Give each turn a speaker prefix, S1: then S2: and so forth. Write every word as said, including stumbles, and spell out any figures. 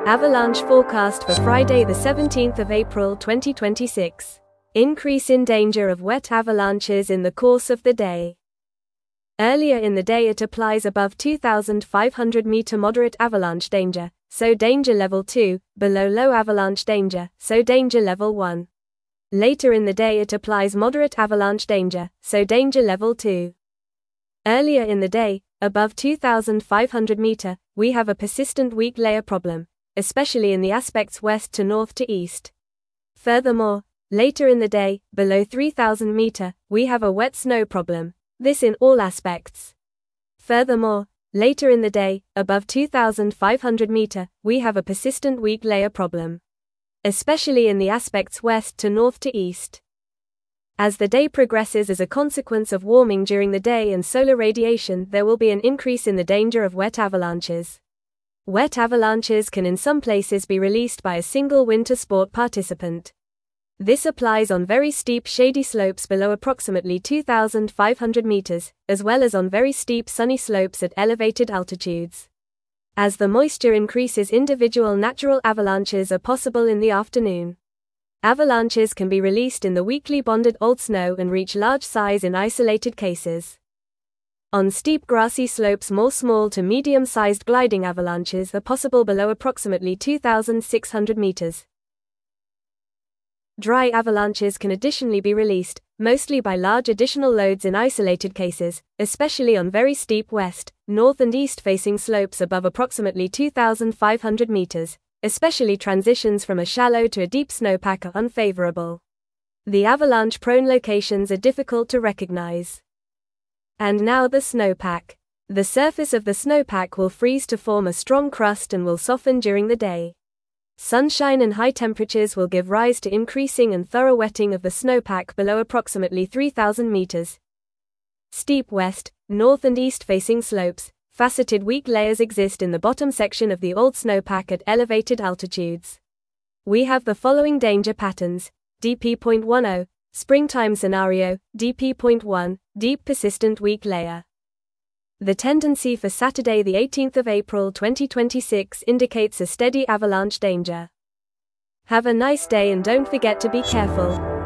S1: Avalanche forecast for Friday the seventeenth of April twenty twenty-six. Increase in danger of wet avalanches in the course of the day. Earlier in the day it applies above two thousand five hundred meter moderate avalanche danger, so danger level two, below low avalanche danger, so danger level one. Later in the day it applies moderate avalanche danger, so danger level two. Earlier in the day, above two thousand five hundred meter, we have a persistent weak layer problem, especially in the aspects west to north to east. Furthermore, later in the day, below three thousand meter, we have a wet snow problem, this in all aspects. Furthermore, later in the day, above two thousand five hundred meter, we have a persistent weak layer problem, especially in the aspects west to north to east. As the day progresses as a consequence of warming during the day and solar radiation, there will be an increase in the danger of wet avalanches. Wet avalanches can in some places be released by a single winter sport participant. This applies on very steep shady slopes below approximately two thousand five hundred meters, as well as on very steep sunny slopes at elevated altitudes. As the moisture increases, individual natural avalanches are possible in the afternoon. Avalanches can be released in the weakly bonded old snow and reach large size in isolated cases. On steep grassy slopes, more small to medium-sized gliding avalanches are possible below approximately two thousand six hundred meters. Dry avalanches can additionally be released, mostly by large additional loads in isolated cases, especially on very steep west, north and east-facing slopes above approximately two thousand five hundred meters. Especially transitions from a shallow to a deep snowpack are unfavorable. The avalanche-prone locations are difficult to recognize. And now the snowpack. The surface of the snowpack will freeze to form a strong crust and will soften during the day. Sunshine and high temperatures will give rise to increasing and thorough wetting of the snowpack below approximately three thousand meters. Steep west, north and east-facing slopes, faceted weak layers exist in the bottom section of the old snowpack at elevated altitudes. We have the following danger patterns: D P zero point ten, springtime scenario, D P zero point one, deep persistent weak layer. The tendency for Saturday the eighteenth of April twenty twenty-six indicates a steady avalanche danger. Have a nice day and don't forget to be careful.